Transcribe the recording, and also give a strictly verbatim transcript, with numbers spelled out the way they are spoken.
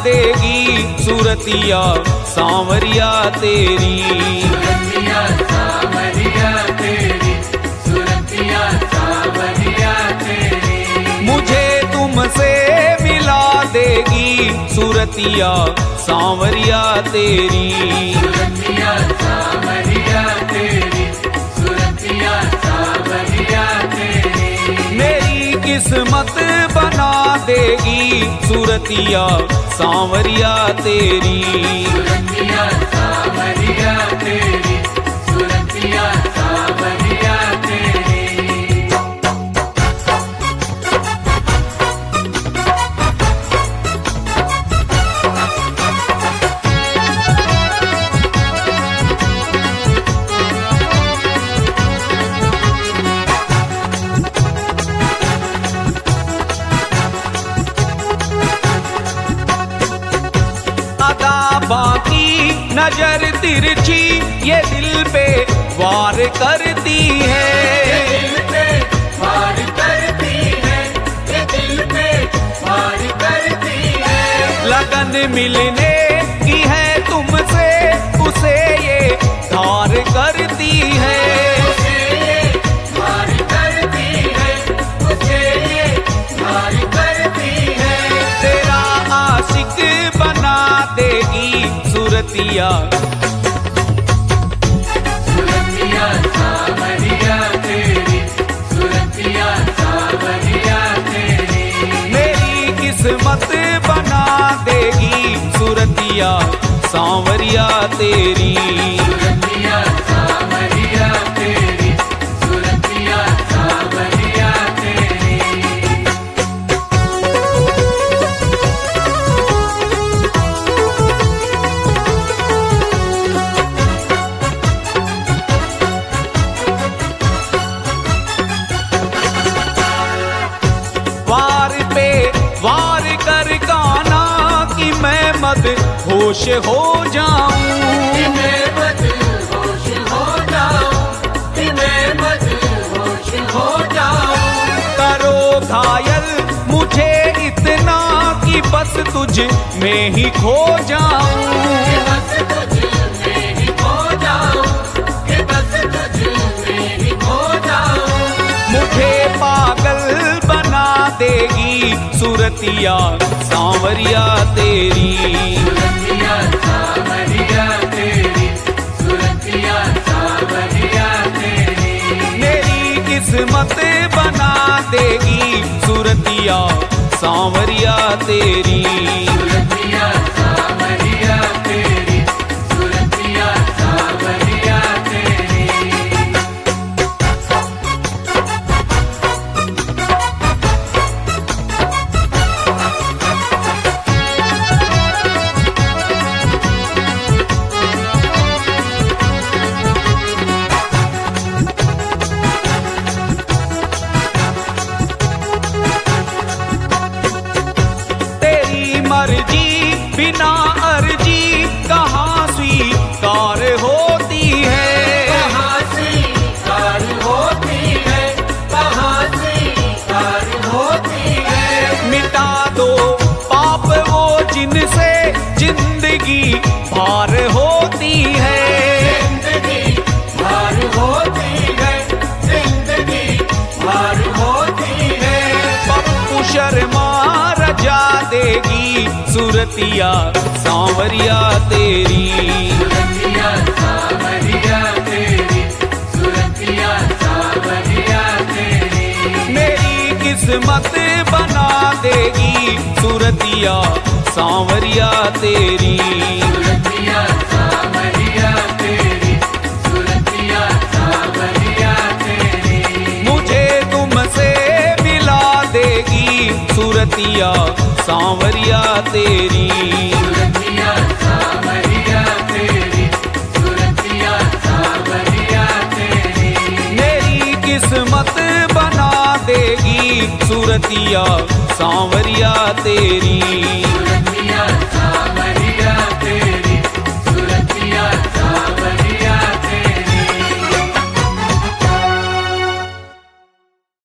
देगी सूरतिया सांवरिया तेरी। सूरतिया सांवरिया तेरी, सूरतिया सांवरिया तेरी। मुझे तुमसे मिला देगी सूरतिया सांवरिया तेरी। सूरतिया सांवरिया तेरी, सूरतिया सांवरिया तेरी। मेरी किस्मत बना देगी सूरतिया सांवरिया तेरी। सूरतिया सांवरिया तेरी, सूरतिया सांवरिया तेरी। बाकी नजर तिरछी ये दिल पे वार करती है, ये दिल पे वार करती है, ये दिल पे वार करती है। लगन मिलने की है तुमसे उसे ये धार करती है, उसे ये धार करती है, उसे ये धार करती है। तेरा आशिक बना देगी सूरतिया। सूरतिया सांवरिया तेरी, सूरतिया सांवरिया तेरी। मेरी किस्मत बना देगी सूरतिया सांवरिया तेरी। सूरतिया सांवरिया तेरी, सूरतिया सांवरिया तेरी। वार पे वार कर गाना कि मैं मद होश हो जाऊं, कि मैं मदहोश हो जाऊं, कि मैं मदहोश हो जाऊं। करो घायल मुझे इतना कि बस तुझ में ही खो जाऊं, कि बस तुझ में ही खो जाऊं, कि बस तुझ में ही खो जाऊं। मुझे पागल बना देगी सूरतिया सांवरिया तेरी। सूरतिया सांवरिया तेरी, सूरतिया सांवरिया तेरी। मेरी किस्मत बना देगी सूरतिया सांवरिया तेरी। सूरतिया सांवरिया तेरी, सूरतिया सांवरिया तेरी। तेरी मर्जी बिना अर्जी कहाँ स्वीकार होती है, कहाँ स्वीकार होती है, कहाँ स्वीकार होती है। मिटा दो पाप वो जिनसे जिंदगी भार होती है, जिंदगी भार होती है, जिंदगी भार होती है। पप्पू शर्मा रजा देगी सूरतिया सांवरिया तेरी। सूरतिया सांवरिया तेरी, सूरतिया सांवरिया तेरी। मेरी किस्मत बना देगी सूरतिया सांवरिया तेरी। सूरतिया सांवरिया तेरी, सूरतिया सांवरिया तेरी। मुझे तुमसे मिला देगी सूरतिया सांवरिया तेरी। सूरतिया सांवरिया तेरी, सूरतिया सांवरिया तेरी। मेरी किस्मत बना देगी सूरतिया सांवरिया तेरी।